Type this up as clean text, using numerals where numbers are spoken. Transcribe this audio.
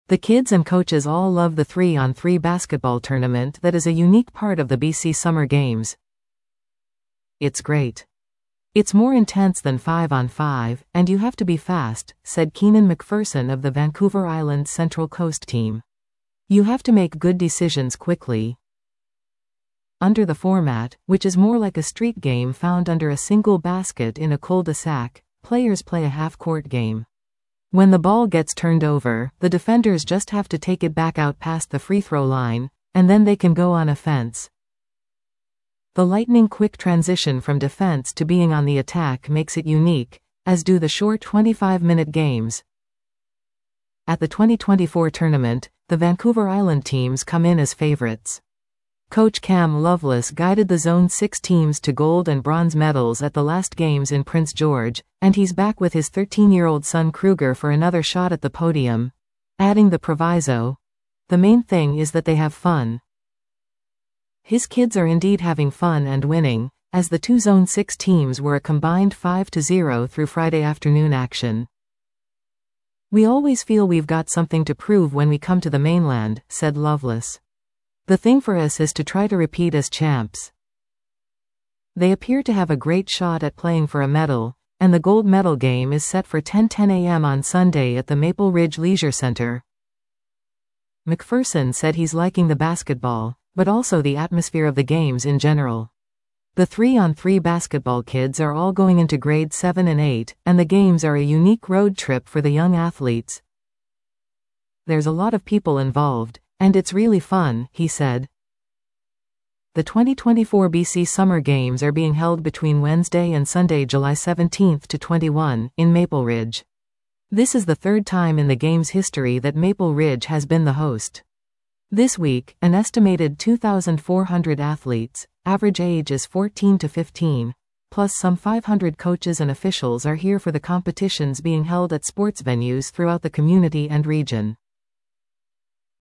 The kids and coaches all love the 3-on-3 basketball tournament that is a unique part of the BC Summer Games. It's great. It's more intense than 5-on-5, and you have to be fast, said Keenan McPherson of the Vancouver Island Central Coast team. You have to make good decisions quickly. Under the format, which is more like a street game found under a single basket in a cul-de-sac, players play a half-court game. When the ball gets turned over, the defenders just have to take it back out past the free throw line, and then they can go on offense. The lightning-quick transition from defense to being on the attack makes it unique, as do the short 25-minute games. At the 2024 tournament, the Vancouver Island teams come in as favorites. Coach Cam Loveless guided the Zone 6 teams to gold and bronze medals at the last games in Prince George, and he's back with his 13-year-old son Kruger for another shot at the podium, adding the proviso, "The main thing is that they have fun." His kids are indeed having fun and winning, as the two Zone 6 teams were a combined 5-0 through Friday afternoon action. "We always feel we've got something to prove when we come to the mainland," said Loveless. "The thing for us is to try to repeat as champs." They appear to have a great shot at playing for a medal, and the gold medal game is set for 10:10 a.m. on Sunday at the Maple Ridge Leisure Center. McPherson said he's liking the basketball, but also the atmosphere of the games in general. The 3-on-3 basketball kids are all going into grade 7 and 8, and the games are a unique road trip for the young athletes. "There's a lot of people involved, and it's really fun," he said. The 2024 BC Summer Games are being held between Wednesday and Sunday, July 17 to 21, in Maple Ridge. This is the third time in the game's history that Maple Ridge has been the host. This week, an estimated 2,400 athletes, average age is 14 to 15, plus some 500 coaches and officials are here for the competitions being held at sports venues throughout the community and region.